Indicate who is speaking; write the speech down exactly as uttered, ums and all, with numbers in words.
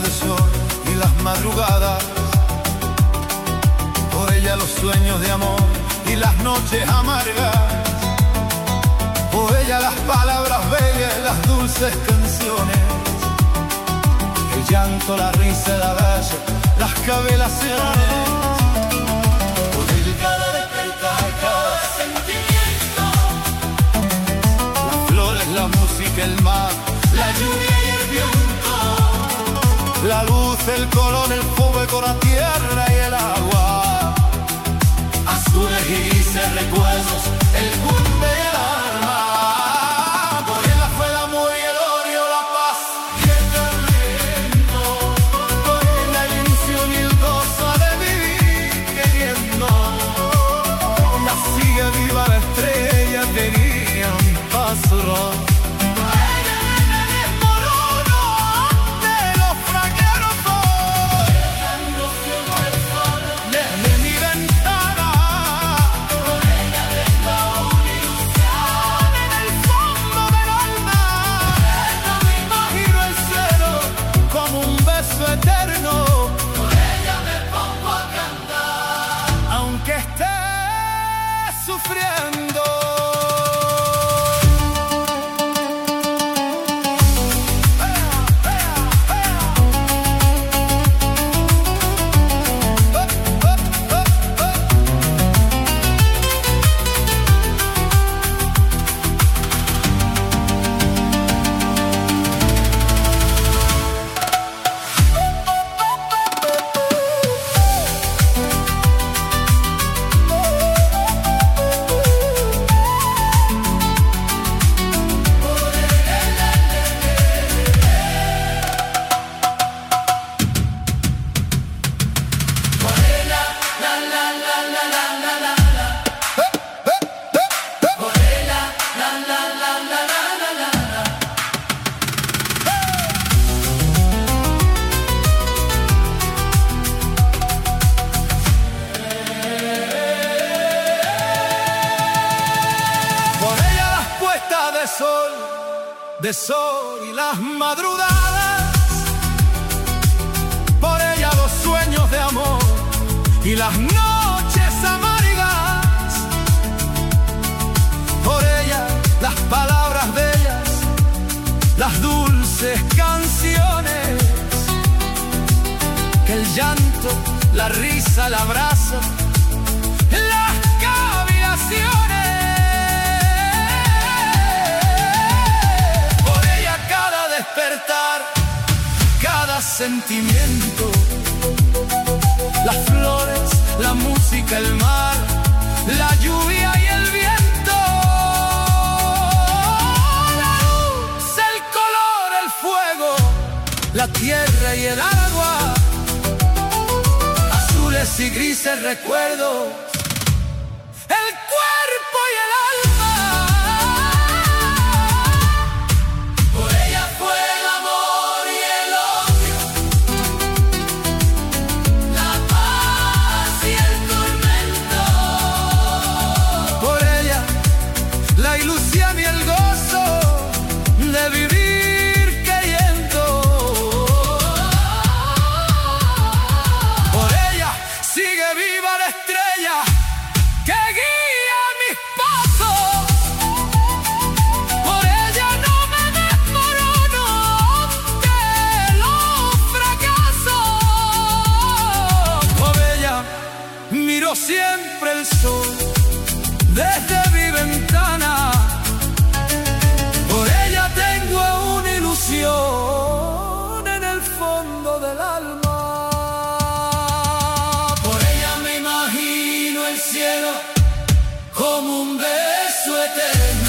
Speaker 1: de sol y las madrugadas. Por ella los sueños de amor y las noches amargas. Por ella las palabras bellas y las dulces canciones. El llanto, la risa, la bella, las cavilaciones. Por ella cada despertar, cada sentimiento. Las flores, la música, el mar, la lluvia y el viento. La luz, el color, el fuego, la tierra y el agua. Azules y grises recuerdos, el cumbe y el alma. Por ella fue el amor y el odio, la paz y el tormento. Por ella la ilusión y el gozo de vivir queriendo. La sigue viva la estrella, tenía un paso. Sufriendo. De sol, de sol y las madrugadas. Por ella los sueños de amor y las noches amargas. Por ella las palabras bellas, las dulces canciones. Que el llanto, la risa, el abrazo, las cavilaciones. Despertar cada sentimiento. Las flores, la música, el mar, la lluvia y el viento. La luz, el color, el fuego, la tierra y el agua. Azules y grises recuerdos, el cuerpo y el alma. La ilusión y el gozo de vivir queriendo. Por ella sigue viva la estrella que guía mis pasos. Por ella no me desmorono ante los fracasos. Por ella miro siempre el sol desde mi ventana. Por ella tengo una ilusión en el fondo del alma. Por ella me imagino el cielo como un beso eterno.